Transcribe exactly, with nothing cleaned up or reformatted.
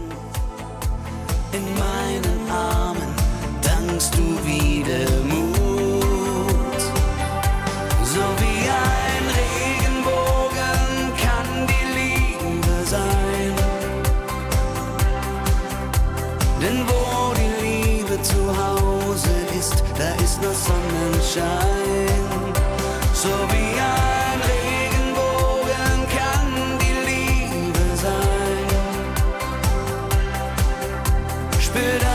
Herzen. In meinen Armen dankst du wieder Mut. So wie ein Regenbogen kann die Liebe sein. Denn wo die Liebe zu Hause ist, da ist noch Sonnenschein. So wie ein Regenbogen kann die Liebe sein. Spür